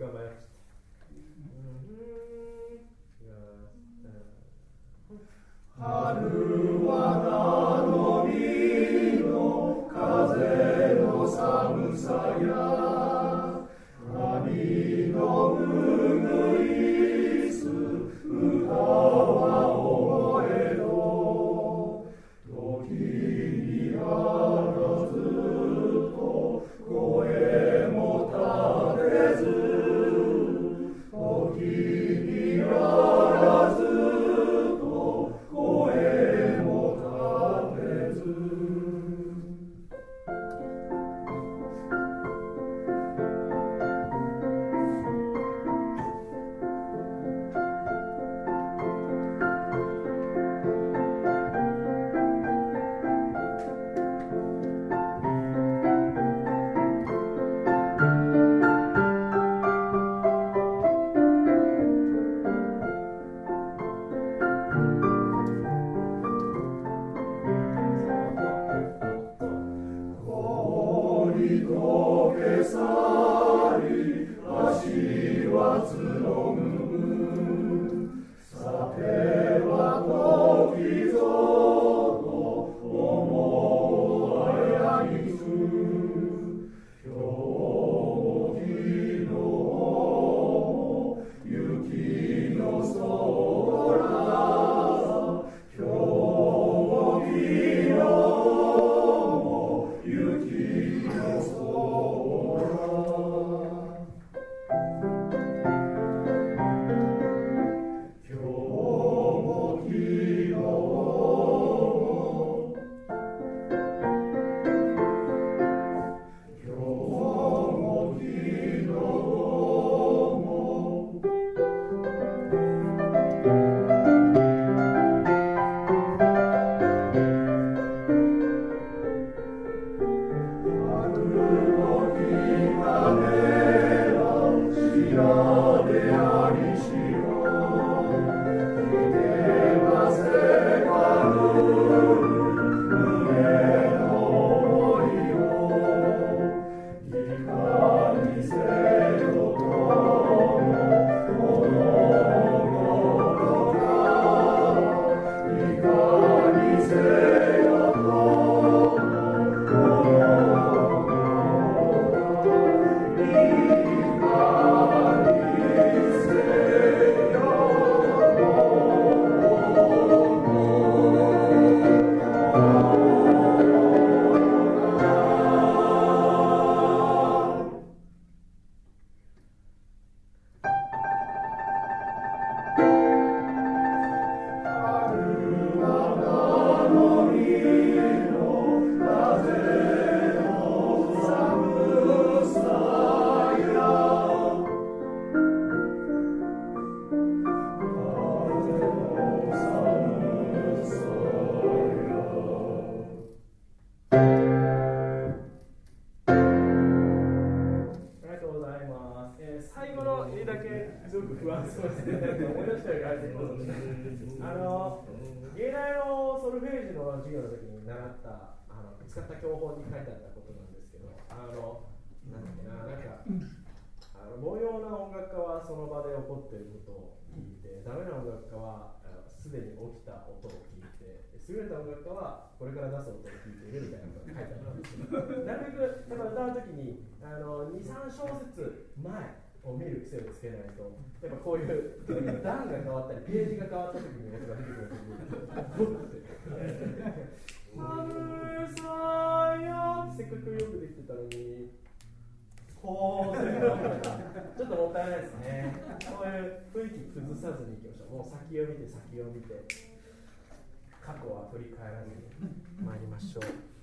か迷っちゃった。 春は名の実の風の寒さや髪のうぐいす歌は覚えど時にあらずと声も立てず時にあらず声も立てず芸大のソルフェージの授業の時に習った使った教本に書いてあったことなんですけど、なんだっけな、なんか凡庸な音楽家はその場で起こっていることを聞いて、ダメな音楽家はすでに起きた音を聞いて、優れた音楽家はこれから出す音を聞いているみたいなことが書いてあったんですけど、なるべくやっぱ歌う時に2、3小節前を見る癖をつけないと、やっぱこういう段が変わったりページが変わった時に音が出てくる時に春さやせっかくよくできてたのにこうちょっともったいないですね。こういう雰囲気崩さずにいきましょう。もう先を見て過去は振り返らずに参りましょう。